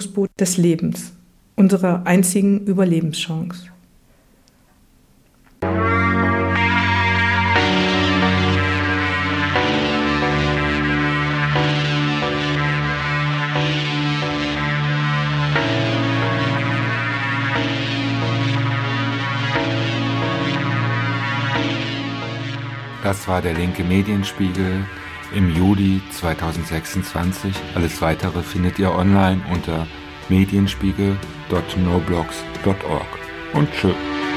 Rettungsboot des Lebens, unserer einzigen Überlebenschance. Das war der linke Medienspiegel im Juli 2026. Alles Weitere findet ihr online unter medienspiegel.noblogs.org. Und tschö.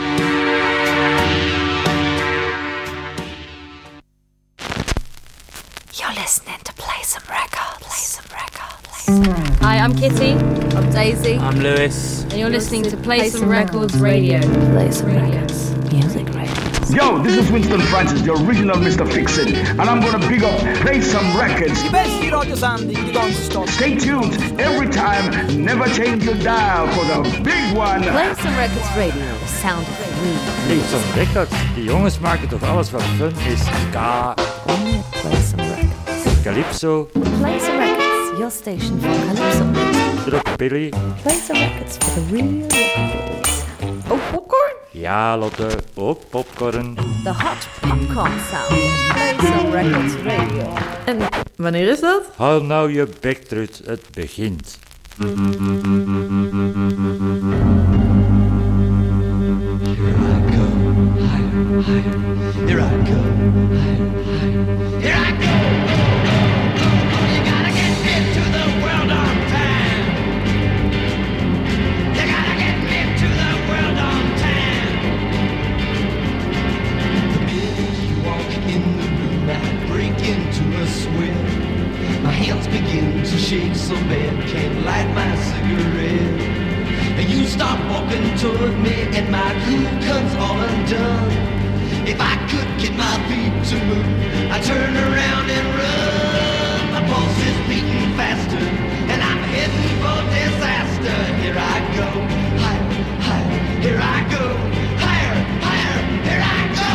You're listening to Play Some Records. Hi, I'm Kitty. I'm Daisy. I'm Lewis. And you're listening to Play Some Records Radio. Play Some Records. Music Radio. Yo, this is Winston Francis, the original Mr. Fix-It, and I'm gonna big up Play Some Records. Stay tuned every time, never change your dial for the big one. Play Some Records Radio, the sound of the week. Play Some Records, die jongens maken toch alles wat fun is. Ska, Only at Play Some Records. Calypso, Play Some Records, your station for Calypso. Rockabilly. Play Some Records for the real rockabillies. Oh, popcorn? Ja, Lotte, ook popcorn. The hot popcorn sound. Play Some Records Radio. En wanneer is dat? Hou nou je bek terug, het begint. Here I go, higher, higher. Here I go, higher, higher. Here I go. You gotta get me to the world on time. You gotta get me to the world on time. The minute you walk in the room, I break into a sweat. My hands begin to shake so bad, can't light my cigarette. And you start walking toward me and my groove comes all undone. If I could get my feet to move, I turn around and run. My pulse is beating faster and I'm heading for disaster. Here I go, higher, higher, here I go, higher, higher, here I go.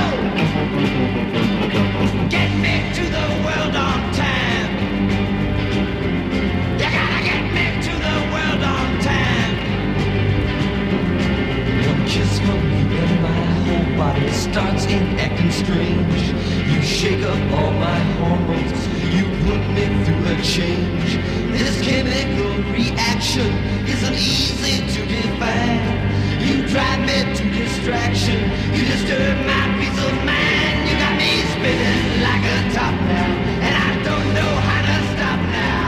Get me to the world on time. You gotta get me to the world on time. One kiss from you and my whole body starts in acting strange. You shake up all my hormones, you put me through a change. This chemical reaction isn't easy to define. You drive me to distraction, you disturb my peace of mind. You got me spinning like a top now, and I don't know how to stop now.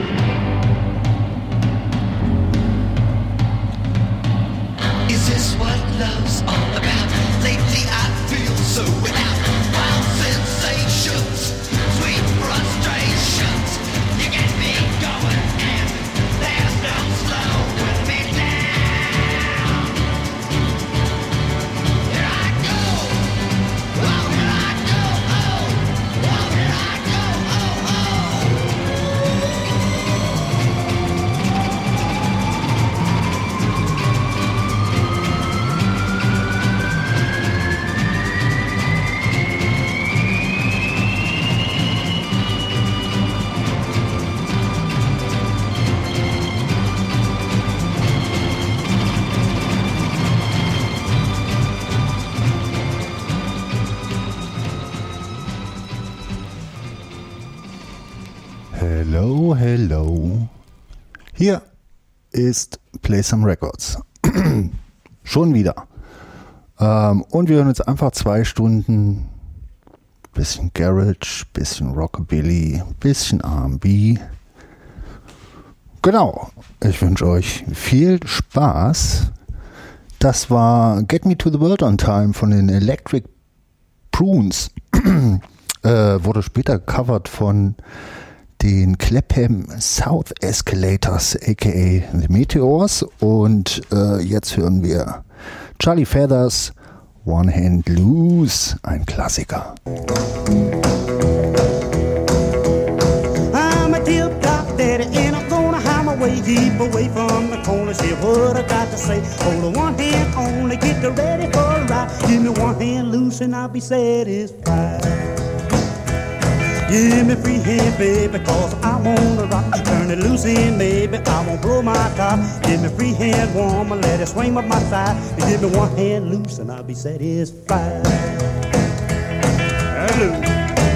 Is this what love's all about? Lately I feel so without wild sensations, sweet frustrations. You get me going and there's no slowing me down. Here I go, oh here I go, oh here I go, oh. Hello, hello. Hier ist Play Some Records. Schon wieder. Und wir hören jetzt einfach 2 Stunden. Bisschen Garage, bisschen Rockabilly, bisschen R&B. Genau. Ich wünsche euch viel Spaß. Das war Get Me to the World on Time von den Electric Prunes. Wurde später gecovert von den Clapham South Escalators, aka The Meteors. Und jetzt hören wir Charlie Feathers, One Hand Loose, ein Klassiker. I'm a tip-top daddy and I'm gonna hide my way deep away from the corner. See what I got to say. Hold one hand only, get ready for a ride. Give me one hand loose and I'll be satisfied. Give me free hand, baby, cause I wanna rock. Turn it loose in, baby, I won't blow my top. Give me free hand, woman, let it swing up my side. Give me one hand loose and I'll be satisfied. Hallelujah.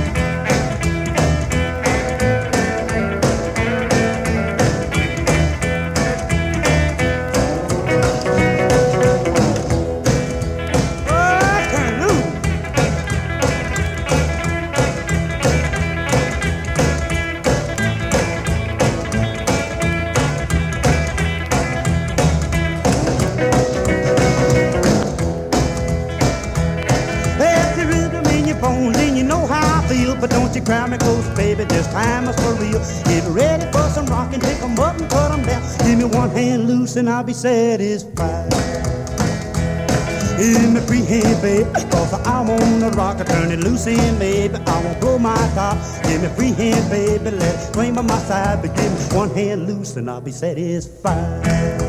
But don't you cry me close, baby, this time is for real. Get ready for some rockin', pick 'em up and cut 'em down. Give me one hand loose and I'll be satisfied. Give me free hand, baby, cause I wanna rock. Turn it loose in, baby, I won't blow my top. Give me free hand, baby, let it swing by my side. But give me one hand loose and I'll be satisfied.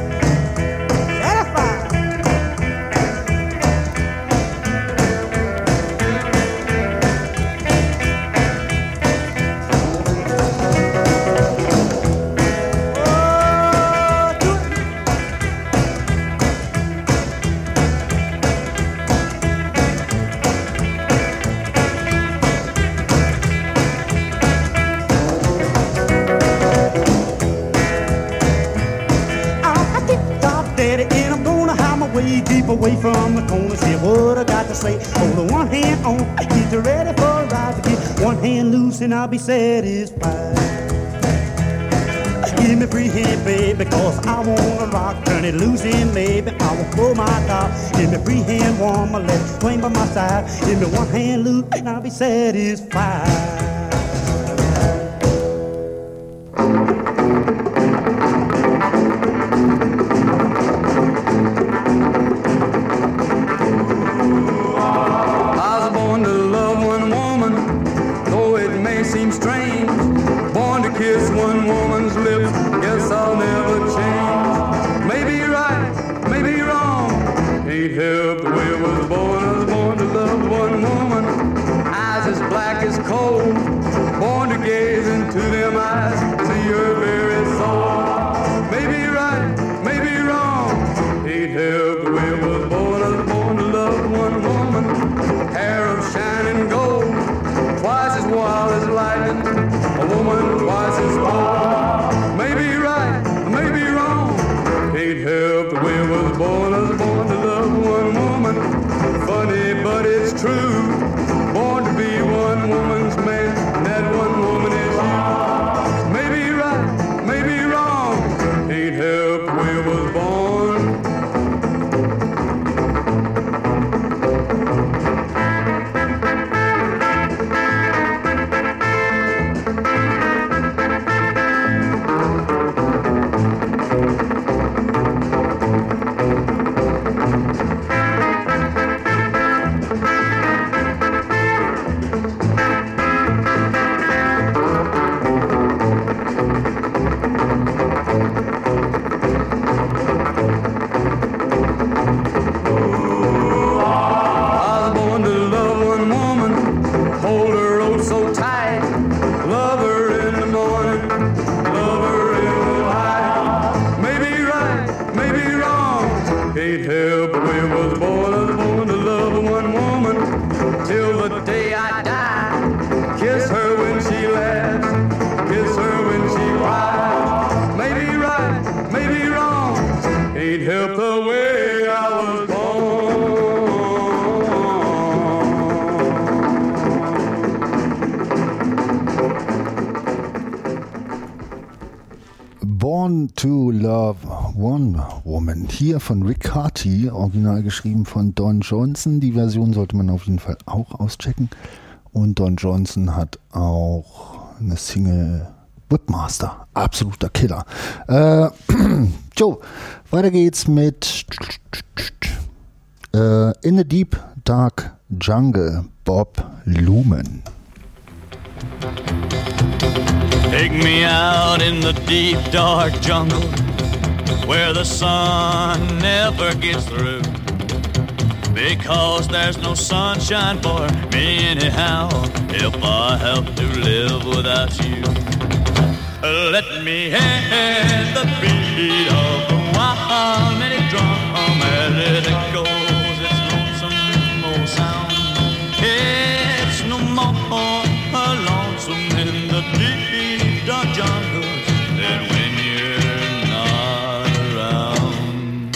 Deep away from the corner, see what I got to say. Hold one hand on, get you ready for a ride. Get one hand loose and I'll be satisfied. Give me free hand, baby, cause I wanna rock. Turn it loose in, baby, I won't pull my top. Give me free hand, woman, let it swing by my side. Give me one hand loose and I'll be satisfied. To Love One Woman. Hier von Rick Harty, original geschrieben von Don Johnson. Die Version sollte man auf jeden Fall auch auschecken. Und Don Johnson hat auch eine Single Whipmaster. Absoluter Killer. So, weiter geht's mit In the Deep Dark Jungle, Bob Lumen. Take me out in the deep dark jungle where the sun never gets through. because there's no sunshine for me anyhow. If I have to live without you, let me hear the beat of the wild minute drum as it echoes its lonesome old sound. It's no more lonesome in the deep dark jungle than when you're not around.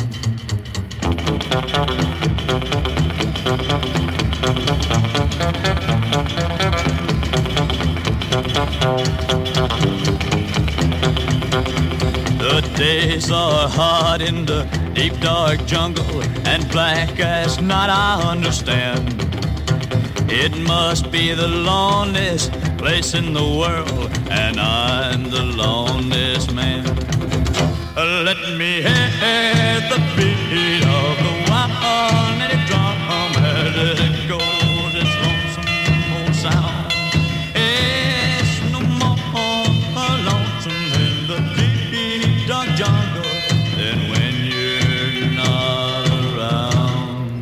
The days are hot in the deep dark jungle and black as night, I understand. It must be the loneliest place in the world, and I'm the loneliest man. Let me hear the beat of the wild native drum as it goes its lonesome old sound. It's no more lonesome in the deep dark jungle than when you're not around.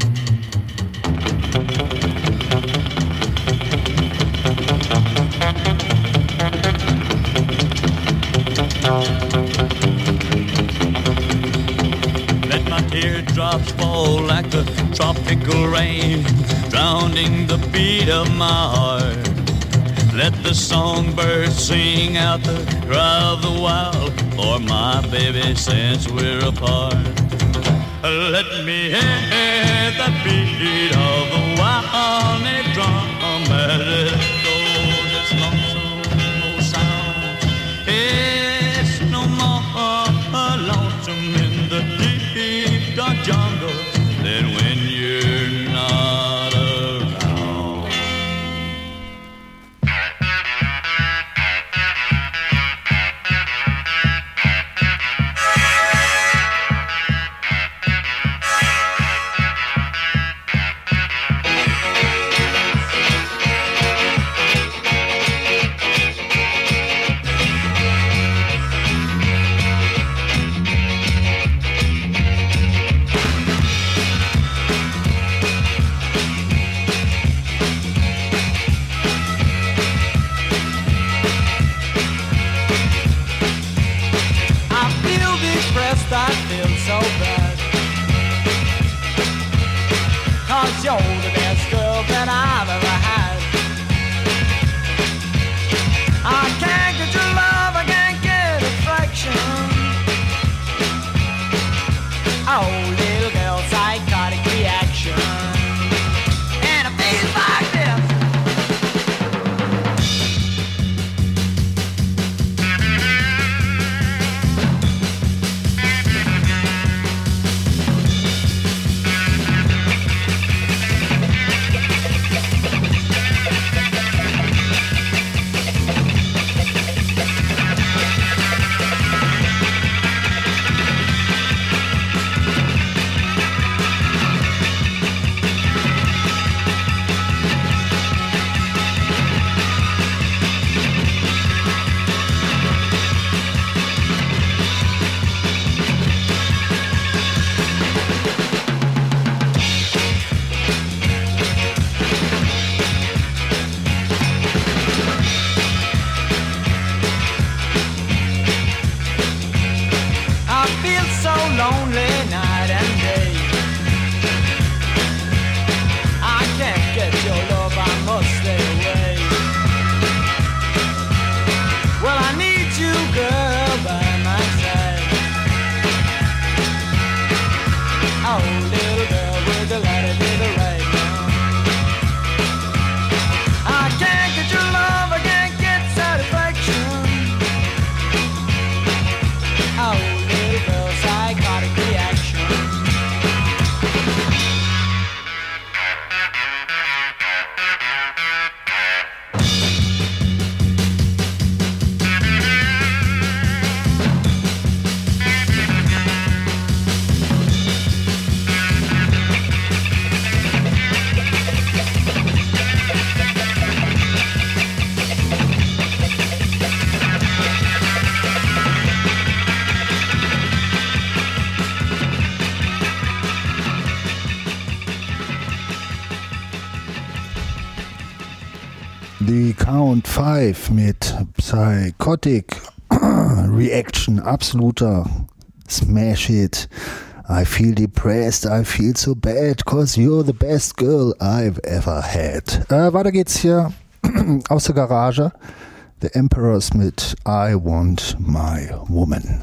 Let my teardrops fall like the tropical rain, drowning the beat of my heart. Let the songbirds sing out the cry of the wild for my baby since we're apart. Let me hear the beat of the wild native drum as it goes its lonesome old sound. It's no more lonesome in the deep dark jungle than when you're not around. I feel so bad, 'cause you're the best girl that I've ever had. I can't get your love, I can't get affection. Oh, little girl, psychotic reaction. And it feels like this. Lonely night and day. I can't get your love, I must stay away. Well, I need you, girl, by my side. Oh, little girl with the light and the right now. I can't get your love, I can't get satisfaction. Oh, little girl, psychotic reaction. The Count 5 mit Psychotic Reaction, absoluter Smash Hit. I feel depressed, I feel so bad, cause you're the best girl I've ever had. Weiter geht's hier aus der Garage. The Emperors mit I Want My Woman.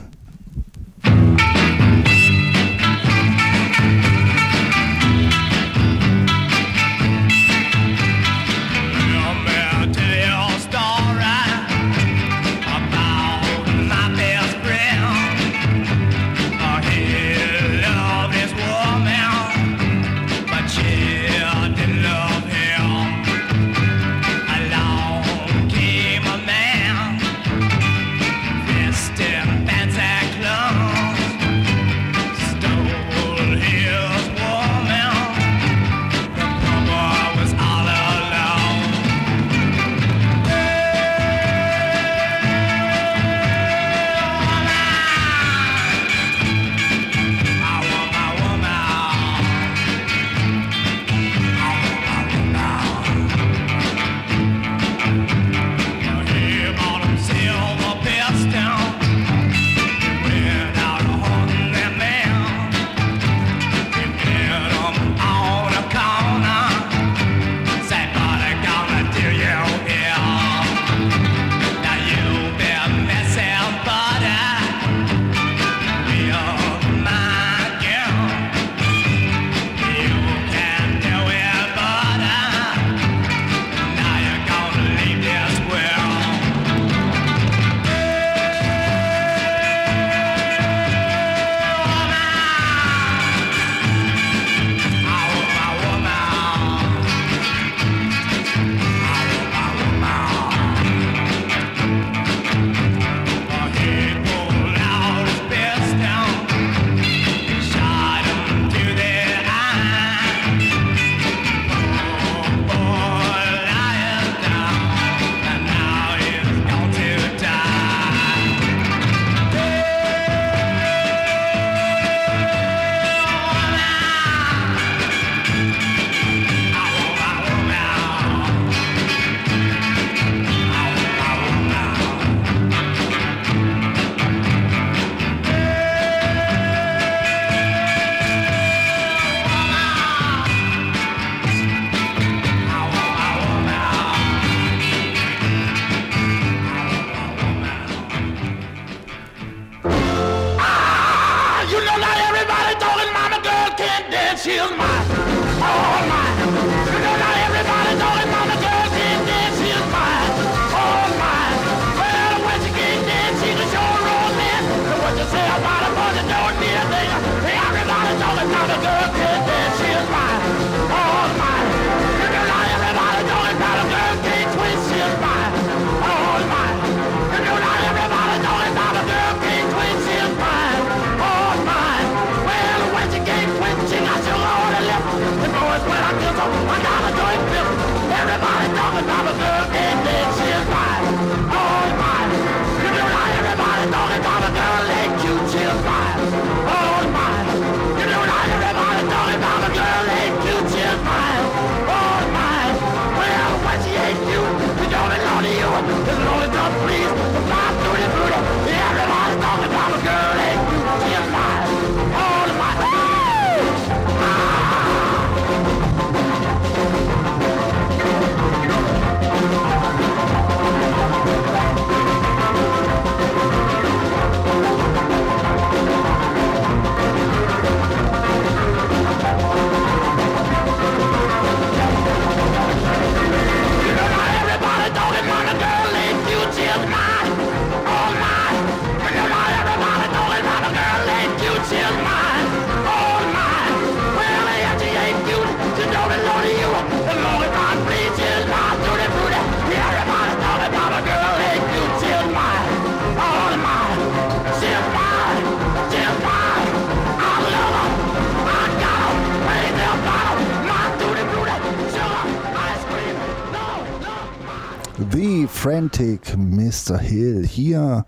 The Frantic Mr. Hill hier.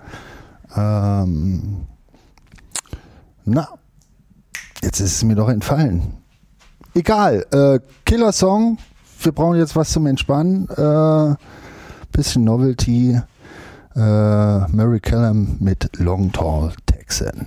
Jetzt ist es mir doch entfallen. Egal, Killer Song, wir brauchen jetzt was zum Entspannen. Bisschen Novelty. Mary Callum mit Long Tall Texan.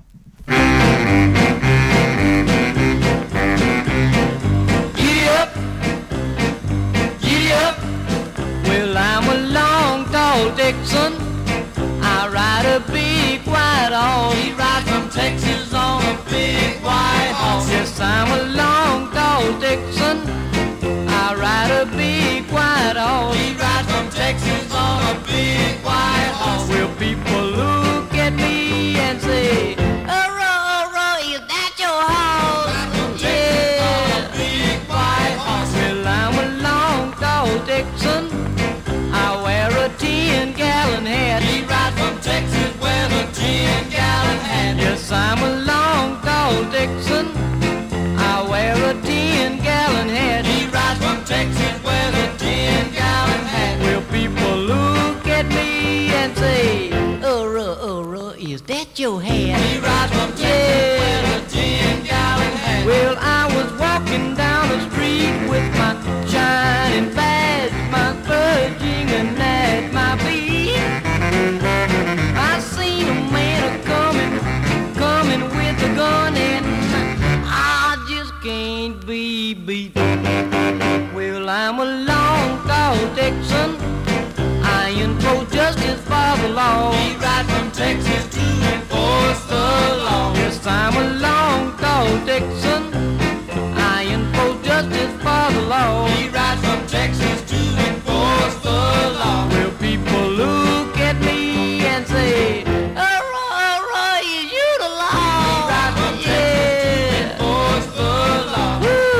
Giddy up, giddy up. Well, I'm a long tall Texan. I ride a big white horse. He rides from Texas on a big white horse. Yes, I'm a long tall Texan. I ride a big white horse. He rides from Texas on a big white horse. Well, people look at me and say, "Oro, is that your horse?" Yeah, big white horse. Well, I'm a long tall Texan. I wear a 10-gallon hat. He rides from Texas with a 10-gallon hat. Yes, I'm a long tall Texan. I wear a 10-gallon hat. He rides from Texas with a 10-gallon hat. Well, people look at me and say, "Oro, is that your hat?" He rides from Texas with a 10-gallon hat. Well, I was walking down the street with my shining badge, my virgin and at my feet. I seen a man coming with a gun, and I just can't be beat. Well, I'm a long tall Texan. I enforce justice for the law. He rides from Texas to enforce the law. Yes, I'm a long tall Texan. I enforce justice for the law. He rides from Texas to enforce the law. Well, people look at me and say, "Oro, is you the law?" He rides from Texas to enforce the law.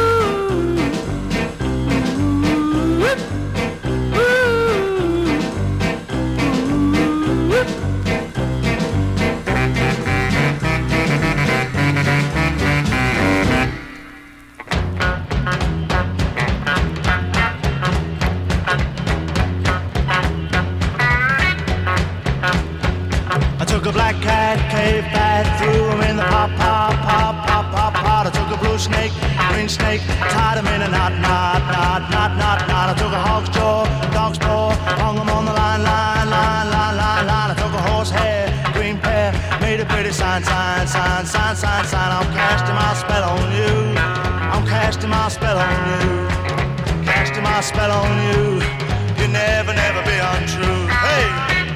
I took a black cat, cave bat, threw him in the pop. I took a blue snake, green snake, tied him in a knot. I took a hog's jaw, dog's paw, hung him on the line. I took a horse hair, green pear, made a pretty sign. I'm casting my spell on you. I'm casting my spell on you. Casting my spell on you. You never be untrue. Hey!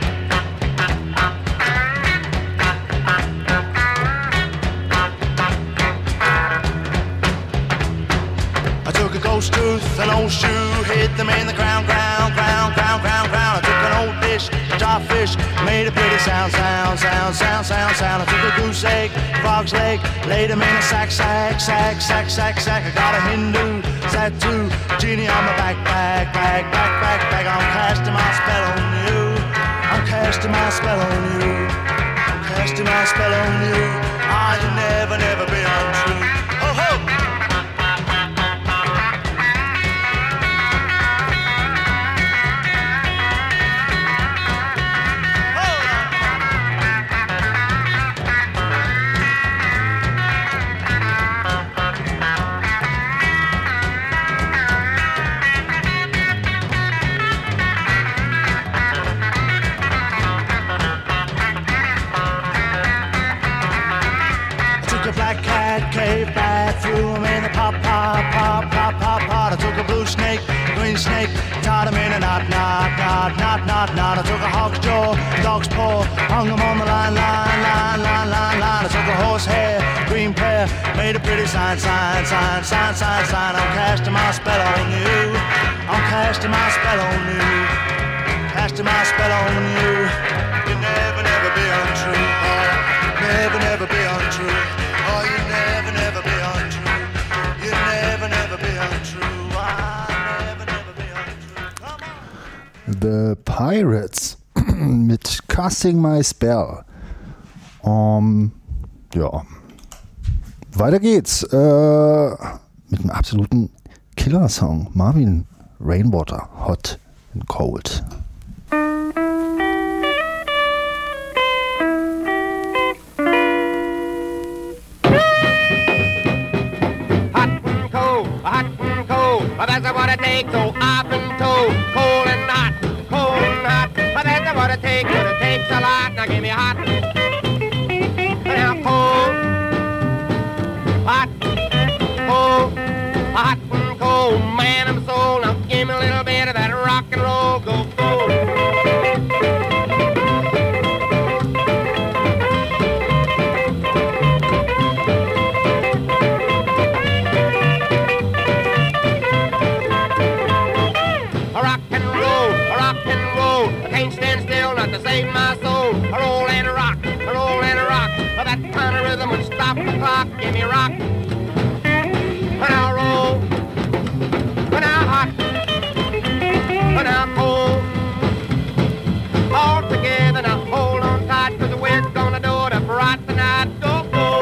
I took a ghost tooth, an old shoe, hit them in the ground. I took an old dish, a jar fish, made a pretty sound. I took a goose egg, frog's leg, laid them in a sack. I got a Hindu tattoo, genie on my back. I'm casting my spell on you. I'm casting my spell on you. I'm casting my spell on you. Ah, you never be untrue. Ho ho! Black cat, cave bat, threw him in the pop. I took a blue snake, green snake, tied him in a knot. I took a hog's jaw, dog's paw, hung him on the line. I took a horse hair, green pear, made a pretty sign. I'm casting my spell on you. I'm casting my spell on you. Casting my spell on you. You never be untrue. Oh, never be untrue. Oh, you never be untrue. You never be untrue. I never be untrue. The Pirates mit Casting My Spell. Ja. Weiter geht's. Mit einem absoluten Killer-Song. Marvin Rainwater, Hot and Cold. Hot and cold, That's what it takes, so up and toe, cold and hot, cold and hot. That's what it takes, but it takes a lot. Now give me hot, now cold, hot, cold, hot and cold. Man, I'm sold. Now give me a little bit of that rock and roll, go cold. Can't stand still, not to save my soul. I roll and a rock, I roll and a rock. That kind of rhythm would stop the clock. Give me a rock. And I'll roll. And I'll hot. And I'll cold. All together now, hold on tight, 'cause we're gonna do it up right tonight. Go, go.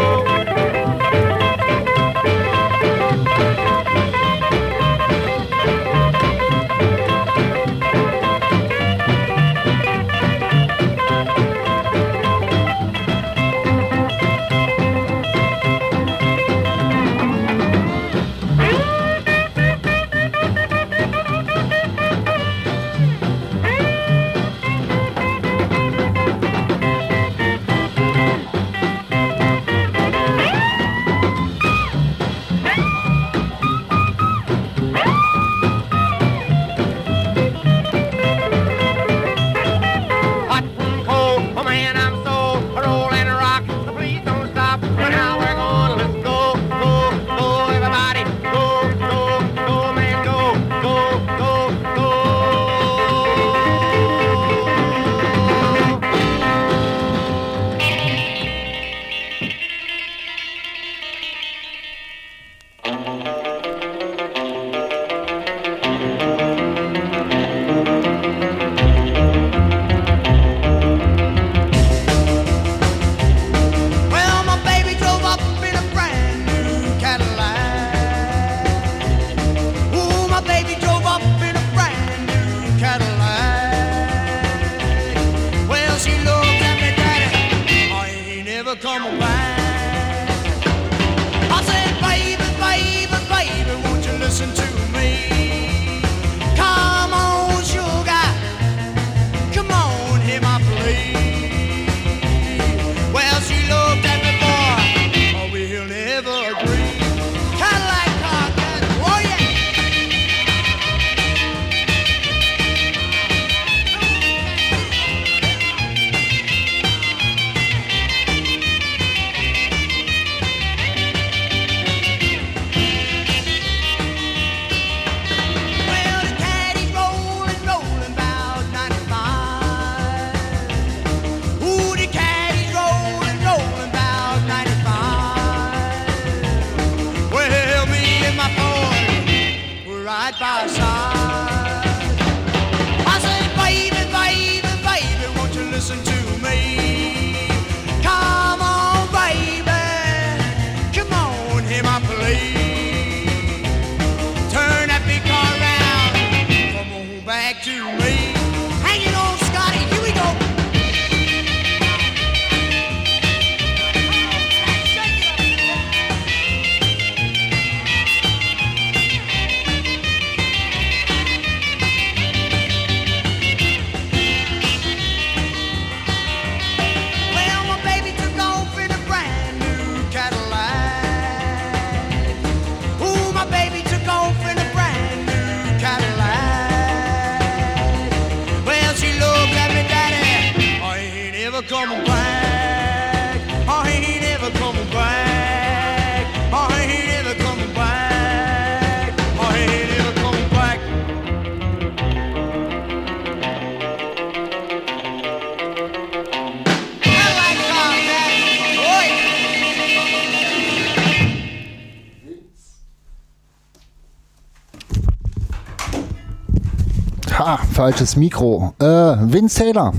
Falsches Mikro. Vince Taylor.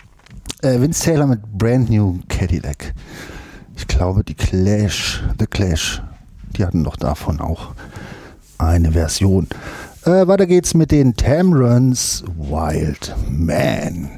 Vince Taylor mit Brand New Cadillac. Ich glaube, The Clash, die hatten doch davon auch eine Version. Weiter geht's mit den Tamrons Wild Man.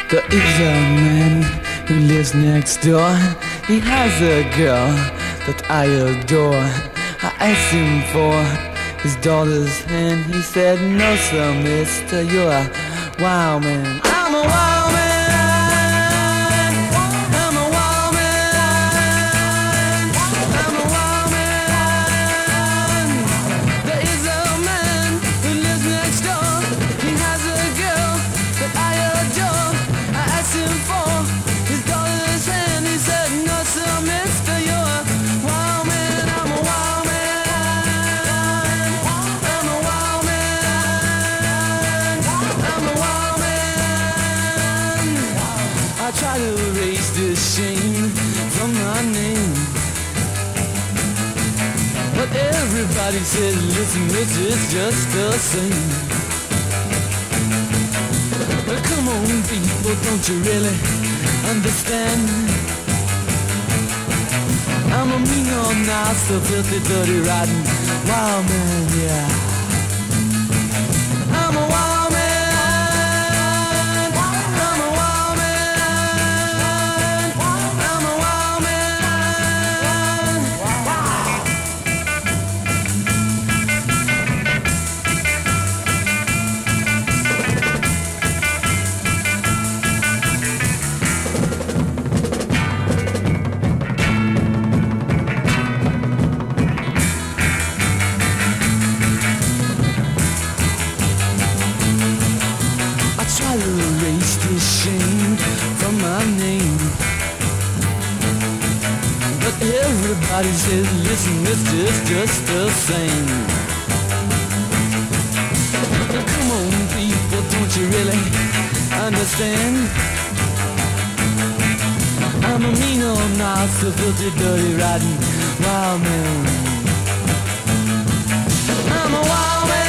There is a man who lives next door. He has a girl that I adore. I asked him for his daughter's hand. He said, no sir, mister, you're a wild man. I'm a wild man. I'm a wild man. I'm a wild man. There is a man who lives next door. He has a girl that I adore. I asked him for his daughter's hand. He said, no sir, mister, you're a wild man. I'm a wild man. I'm a wild man. I'm a wild man. I try to erase the shame from my name, but everybody says, listen, it's just the same. Well, come on, people, don't you really understand? I'm a mean old nasty, filthy, dirty, rotten wild man, yeah. I'm a wild man. I'm a wild man. I'm a wild man. I try to erase the shame from my name, but everybody says, listen, it's just the same. Come on, people, don't you really understand? I'm a mean old nasty, filthy, dirty, rotten wild man. I'm a wild man.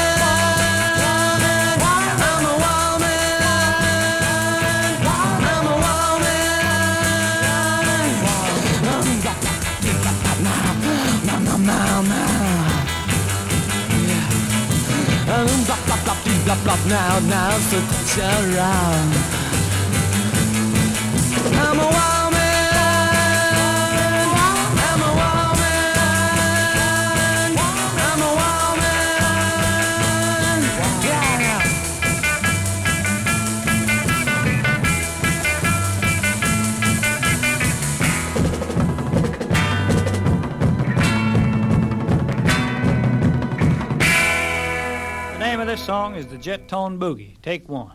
I'm a wild man. I'm a wild man. Now, so touch around. I'm a wild man. I'm a wild man. I'm a wild man. Yeah. The name of this song is the Jet Tone Boogie. Take one.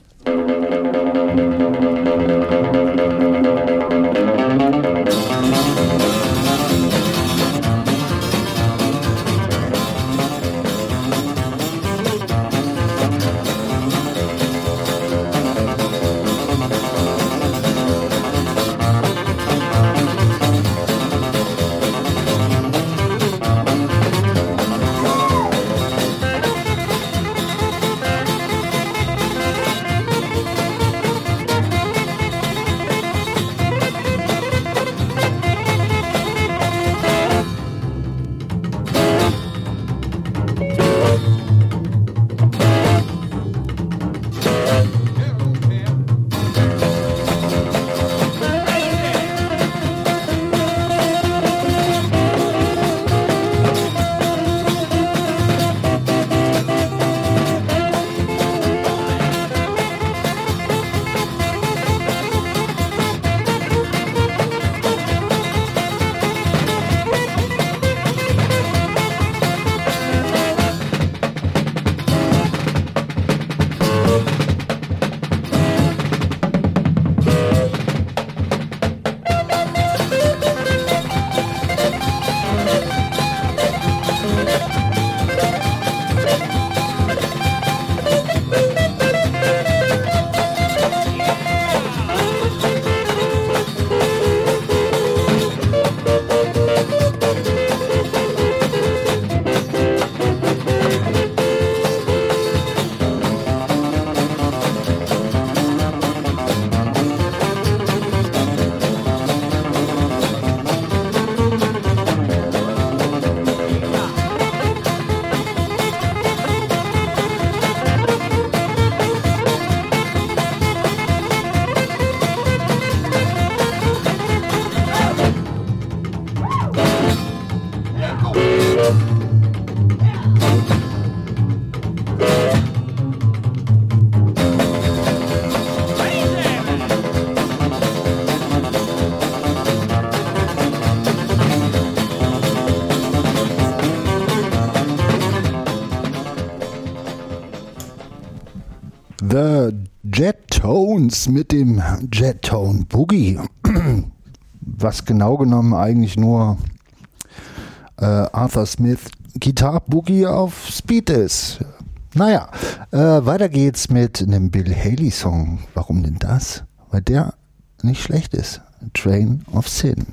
The Jet-Tones mit dem Jet-Tone Boogie, was genau genommen eigentlich nur Arthur Smith Guitar Boogie auf Speed ist. Naja, weiter geht's mit einem Bill Haley Song. Warum denn das? Weil der nicht schlecht ist. Train of Sin.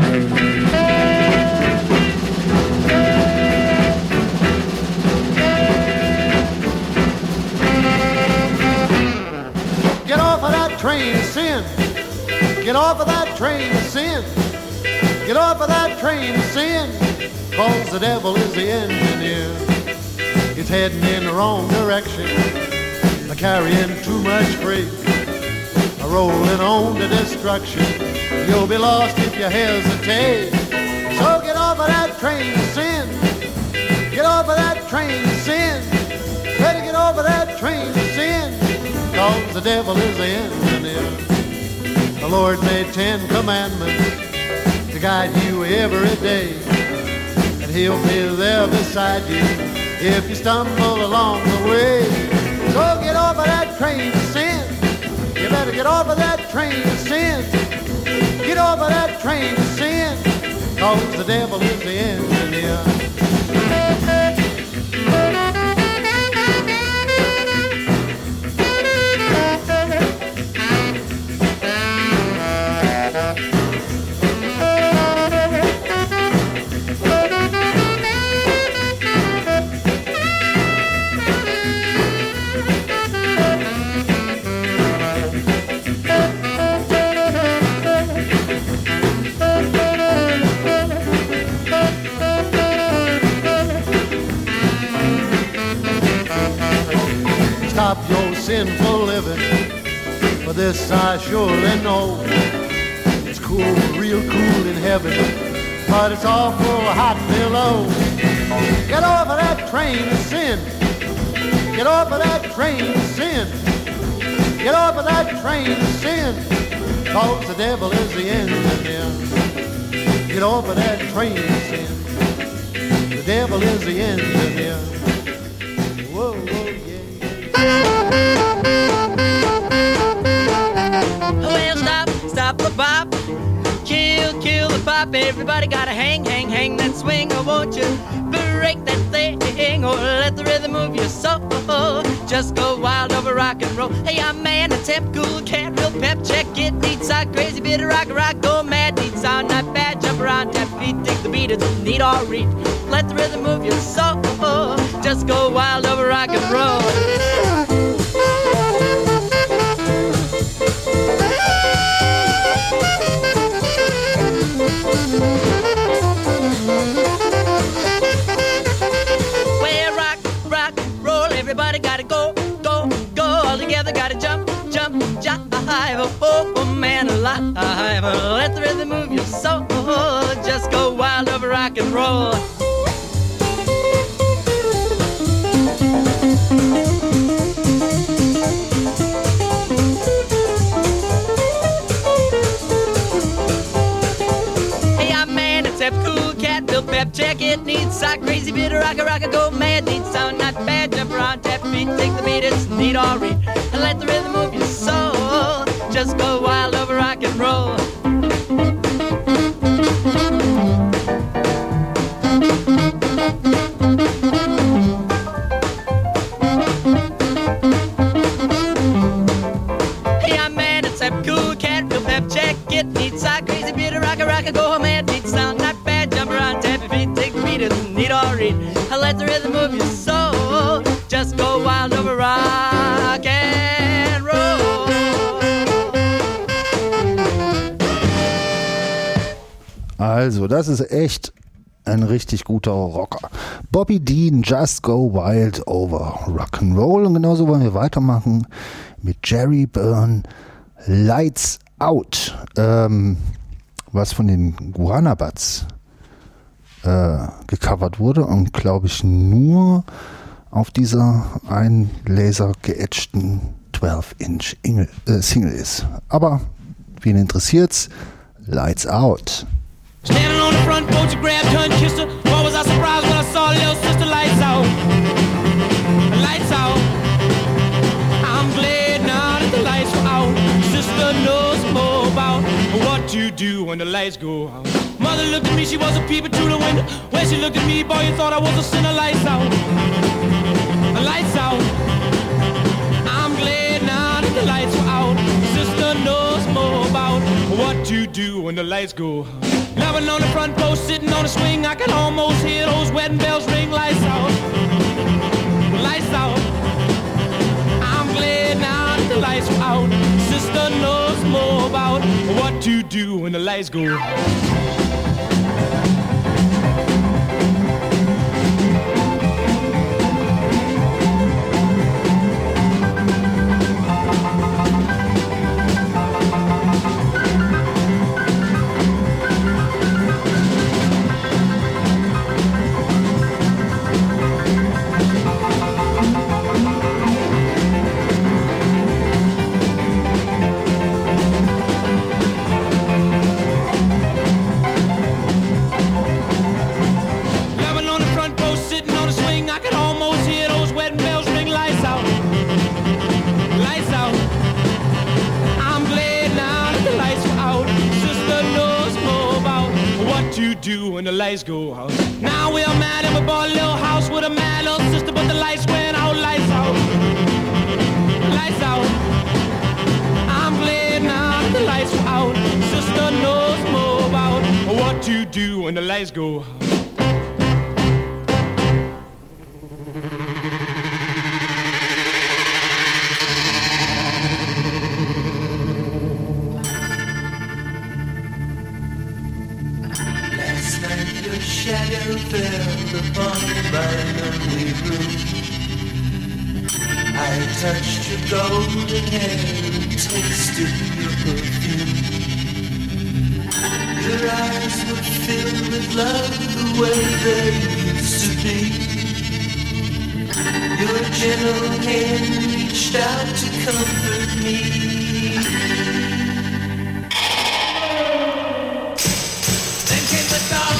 Get off of that train of sin. Get off of that train of sin. Get off of that train of sin. Cause the devil is the engineer. He's heading in the wrong direction. Carrying too much freight. Rolling on to destruction. You'll be lost if you hesitate. So get off of that train of sin. Get off of that train of sin. Better get off of that train of sin. Cause the devil is the engineer. The Lord made 10 commandments to guide you every day. And He'll be there beside you if you stumble along the way. So get off of that train of sin. You better get off of that train of sin. Get off of that train of sin. Cause the devil is the engineer. Stop your sinful living, for this I surely know. It's cool, real cool in heaven, but it's awful hot below. Get off of that train of sin. Get off of that train of sin. Get off of that train of sin. Cause the devil is the engineer. Get off of that train of sin. The devil is the engineer. Whoa, whoa, yeah. Well, stop the bop. Kill the pop. Everybody gotta hang that swing. Or won't you break that thing? Or let the rhythm move your soul. Just go wild over rock and roll. Hey, I'm man, a temp, cool cat, real pep. Check it, neat side, crazy bit of rock, go mad, neat sound, not bad. Jump around, tap feet, dig the beat, it's neat or read. Let the rhythm move your soul. Just go wild over rock and roll. Well, rock, roll. Everybody gotta go. All together gotta jump, jive. Oh, man alive. Let the rhythm move your soul. Just go wild over rock and roll. Pep, check it, needs sock, crazy bit of rock, go mad, needs sound, not bad, jump around, tap feet, take the beat, it's neat all read, and let the rhythm move your soul, just go wild over rock and roll. Hey, I'm man, it's a cool cat, real pep, check it, needs sock, crazy bit of rock, go mad, needs sound, not bad, jump around, tap your feet, take the beat, it's neat all read, and let the rhythm move your soul, just go wild over rock and roll. Also, das ist echt ein richtig guter Rocker. Bobby Dean, Just Go Wild Over Rock'n'Roll. Und genauso wollen wir weitermachen mit Jerry Byrne, Lights Out. Was von den Guana Buds gecovert wurde und glaube ich nur auf dieser einen Laser geätschten 12-inch Single ist. Aber wen interessiert's? Lights Out. Standing on the front porch, you grabbed her and kissed her. Why was I surprised when I saw little sister? Lights out, lights out. I'm glad when the lights go out? Mother looked at me, she wasn't peeping through the window. When she looked at me, boy, you thought I was a sinner. Lights out, the lights out. I'm glad now that the lights were out. Sister knows more about what to do when the lights go out. Loving on the front porch, sitting on the swing, I can almost hear those wedding bells ring. Lights out, the lights out. I'm glad now that the lights were out. Sister knows more about what to do when the lights go out. When the lights go out. Now we are mad and we bought a little house with a mad little sister, but the lights went out. Lights out, lights out. I'm glad now that the lights were out. Sister knows more about what to do when the lights go out. Shadow fell upon my lonely room. I touched your golden hair and tasted your perfume. Your eyes were filled with love the way they used to be. Your gentle hand reached out to comfort me. Then came the dawn.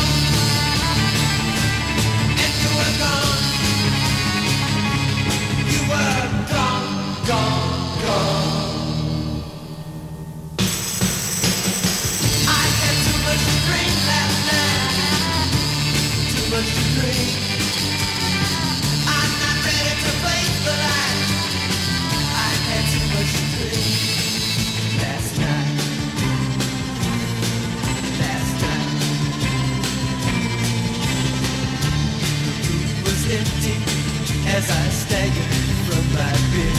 As I staggered from my bed,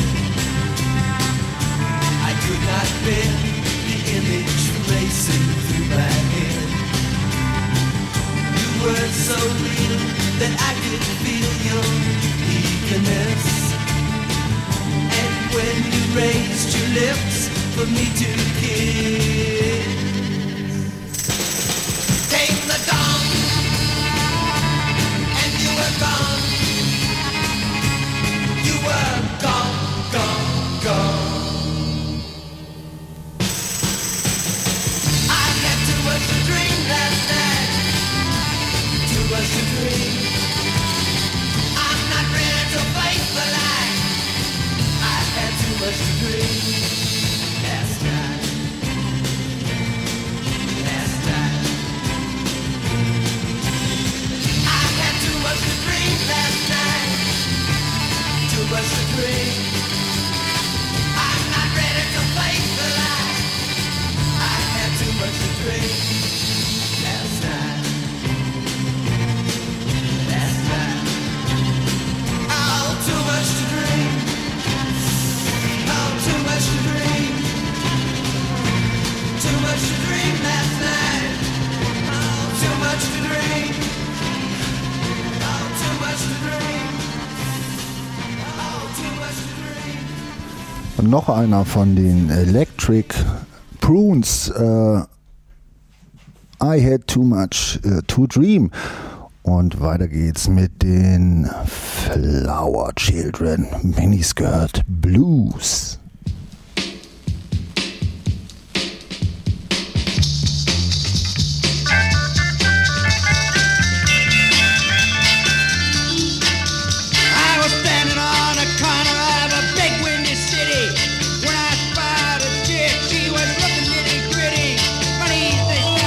I could not bear the image racing through my head. You were so real that I could feel your eagerness. And when you raised your lips for me to kiss, came the dawn, and you were gone. Gone, gone, gone. I had too much to drink last night. Too much to drink. I'm not ready to face the light. I had too much to drink last night. Last night. I had too much to drink last night. Too much to drink. I'm not ready to face the light. I had too much to drink last night. Last night. Oh, too much to drink. Oh, too much to drink. Too much to drink last night. Oh, too much to drink. Oh, too much to drink. Und noch einer von den Electric Prunes, I Had Too Much to Dream. Und weiter geht's mit den Flower Children, Miniskirt Blues. When I spied a chick, she was looking nitty gritty. Funny, they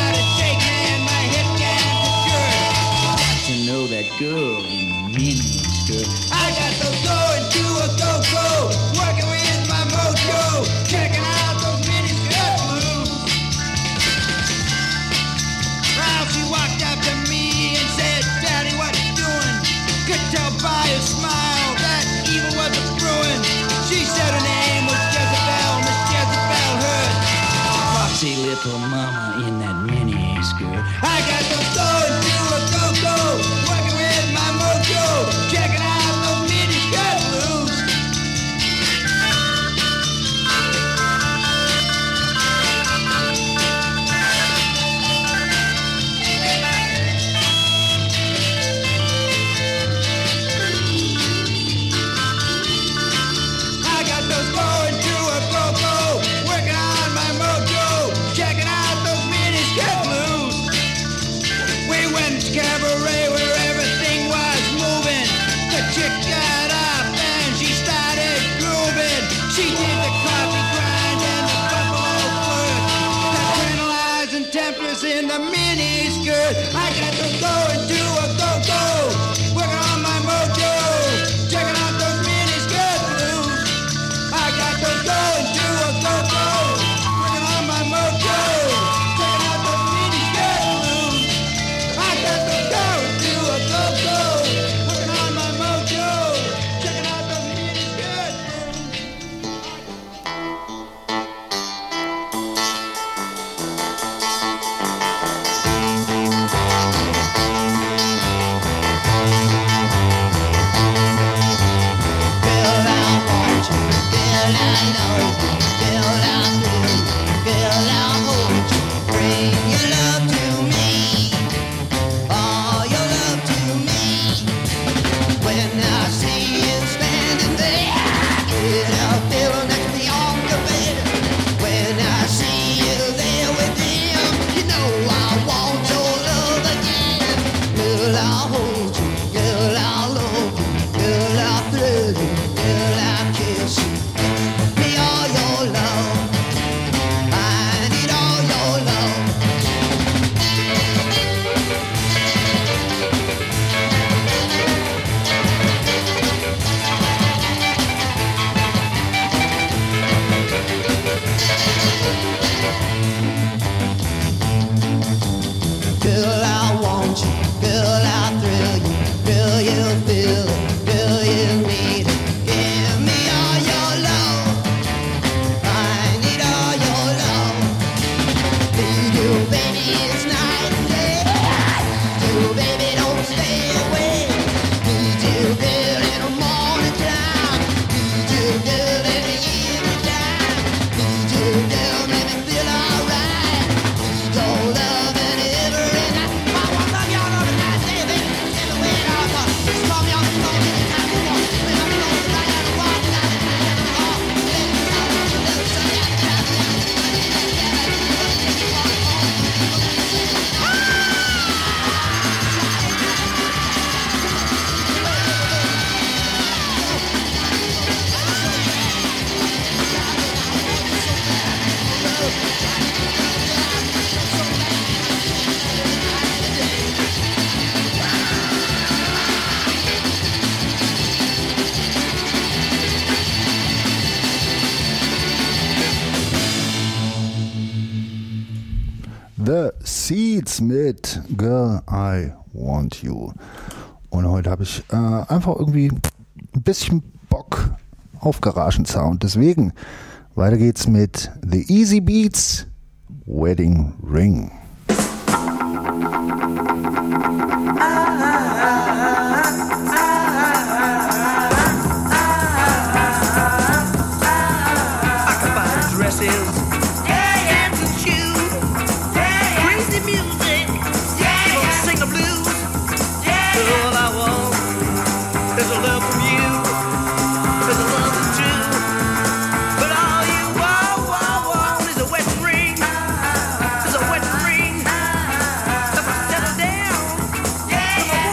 good. I got to go and do a go-go, working on my mojo, checking out those miniskirt blues. I got to go and do a go-go, working on my mojo, checking out those miniskirt blues. I got to go and do a go-go, working on my mojo, checking out those miniskirt The Seeds mit Girl, I Want You. Und heute habe ich einfach irgendwie ein bisschen Bock auf Garagensound. Deswegen, weiter geht's mit The Easy Beats, Wedding Ring. ring.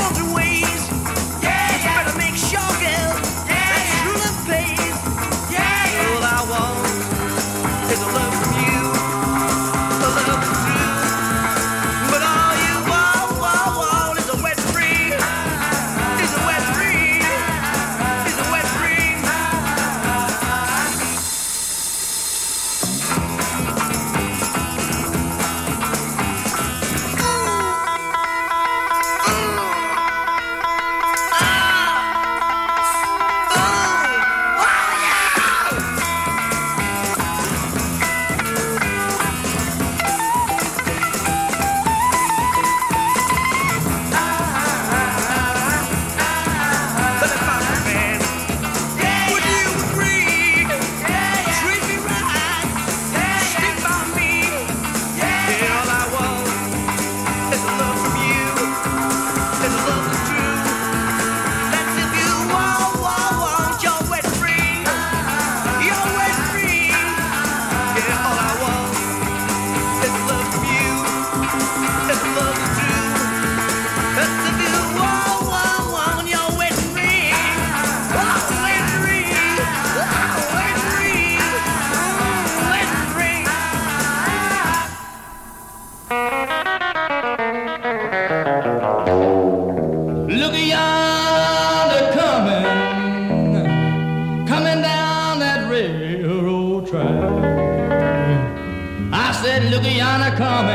look yonder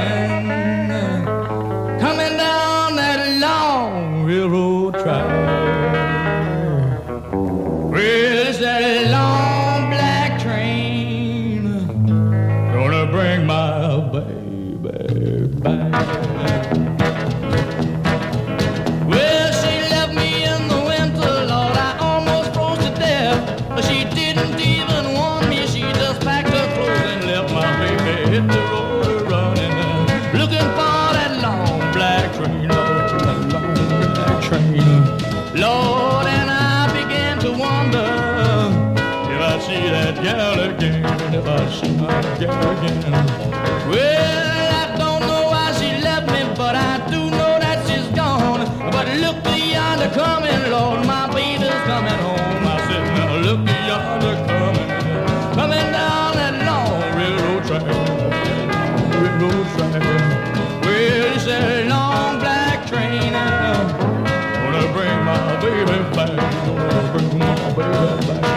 coming down that long railroad track. Well, it's that long black train gonna bring my baby back. Well, she left me in the winter, Lord, I almost froze to death. She didn't even warn me, she just packed her clothes and left my baby hit the road running, looking for that long black train, Lord, that long black train, Lord. And I began to wonder if I see that gal again, if I see my gal again. Well, I don't know why she left me, but I do know that she's gone. But look yonder coming, Lord, my baby's coming home. I said, now look yonder coming down that long railroad track, railroad track. Well, it's that long black train gonna bring my baby back, gonna bring my baby back.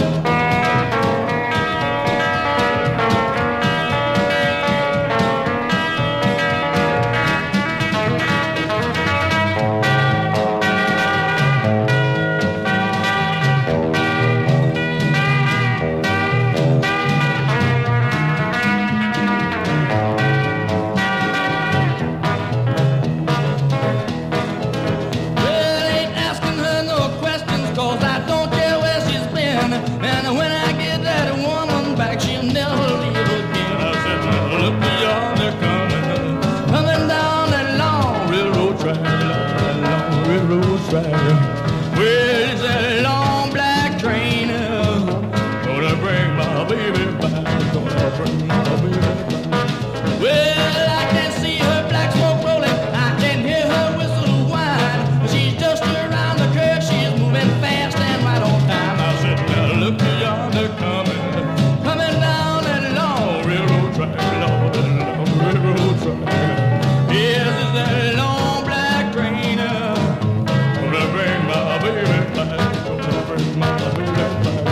Well, it's that long black train gonna bring my baby back, gonna bring my baby back. Well, I can see her black smoke rolling, I can hear her whistle whine. She's just around the curve, she's moving fast and right on time. I said, now look yonder coming down that long railroad track, Lord, that long railroad track. Yes, it's that long black train gonna bring my baby back, gonna bring my baby back.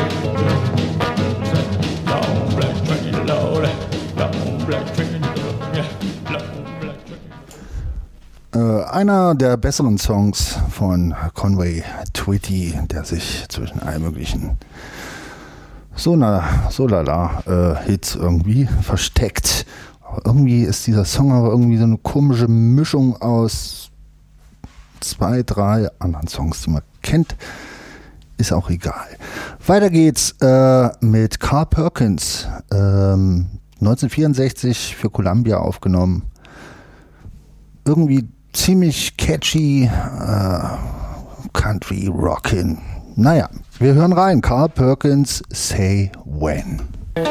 Long black train, Lord, long black train, yeah, long black train. Einer der besseren Songs von Conway Twitty, der sich zwischen allen möglichen Hits irgendwie versteckt. Aber irgendwie ist dieser Song aber irgendwie so eine komische Mischung aus 2, 3 anderen Songs, die man kennt. Ist auch egal. Weiter geht's mit Carl Perkins. 1964 für Columbia aufgenommen. Irgendwie ziemlich catchy Country Rockin'. Naja, wir hören rein. Carl Perkins, Say When.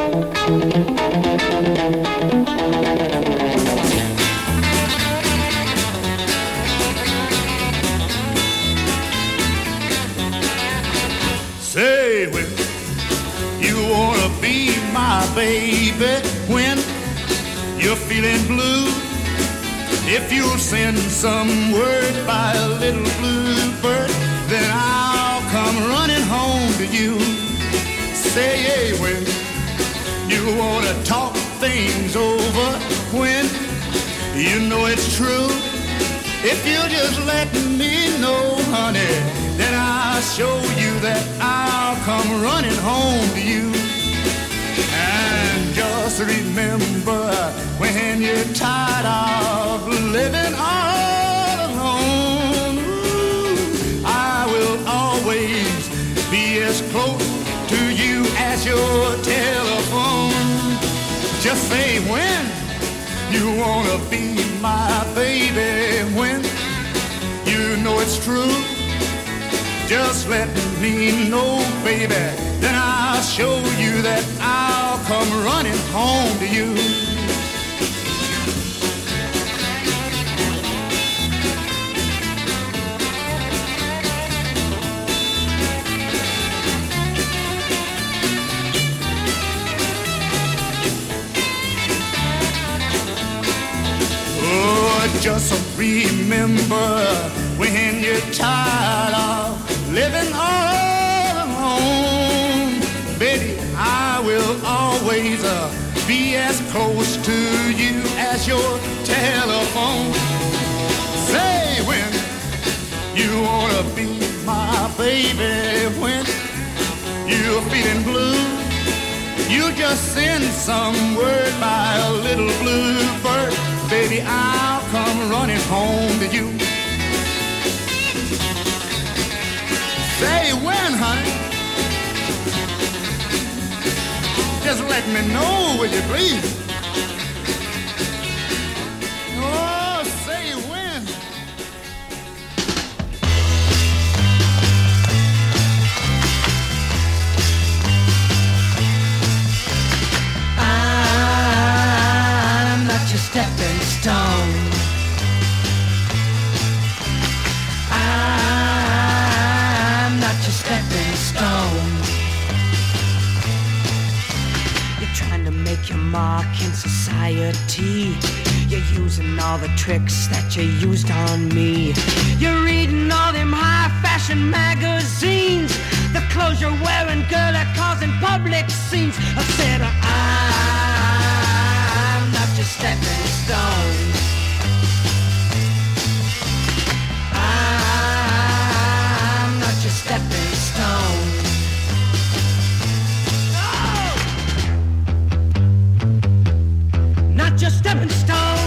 Say when you wanna be my baby, when you're feeling blue, if you'll send some word by a little bluebird, then I'll come running home to you. Say when you wanna talk things over, when you know it's true, if you just let me know, honey, then I'll show you that I'll come running home to you. And just remember, when you're tired of living all alone, I will always be as close to you as your telephone. Just say when you wanna be my baby, when you know it's true. Just let me know, baby, then I'll show you that I'll come running home to you. Oh, just remember, when you're tired of living all alone, baby, I will always be as close to you as your telephone. Say when you wanna be my baby, when you're feeling blue, you just send some word by a little blue bird. Baby, I'll come running home to you. Say when, honey. Just let me know, will you please? Oh, say when. I'm not your stepping stone. I'm not your stepping stone. You're trying to make your mark in society. You're using all the tricks that you used on me. You're reading all them high-fashion magazines. The clothes you're wearing, girl, are causing public scenes. I said, I'm not your stepping stone. I'm not your stepping stone. Not your stepping stone.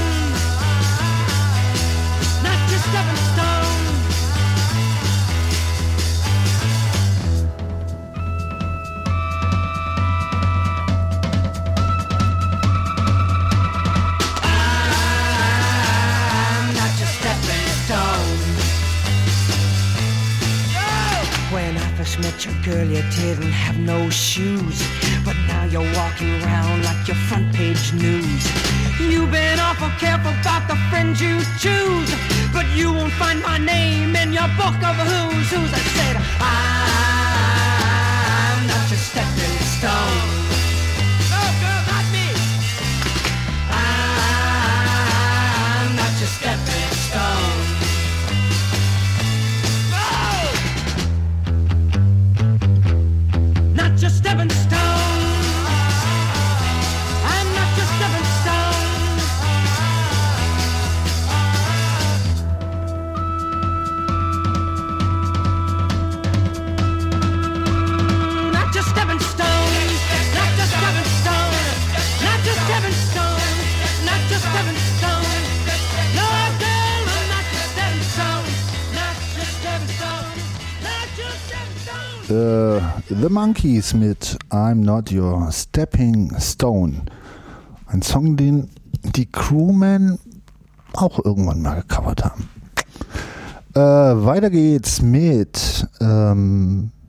Not your stepping stone. I'm not your stepping stone. When I first met you, girl, you didn't have no shoes. But now you're walking around like your front page news. You've been awful careful about the friends you choose, but you won't find my name in your book of who's who's. I said, I'm not your stepping stone. No, girl, not me. I'm not your stepping stone. No! Not your stepping stone. I'm not your stepping stone. Not your stepping stone. Not your stepping stone. Not your stepping stone. Not your stepping stone. No, girl, I'm not your stepping stone. Not your stepping stone. Not your stepping stone. The Monkees mit I'm Not Your Stepping Stone. Ein Song, den die Crewmen auch irgendwann mal gecovert haben. Weiter geht's mit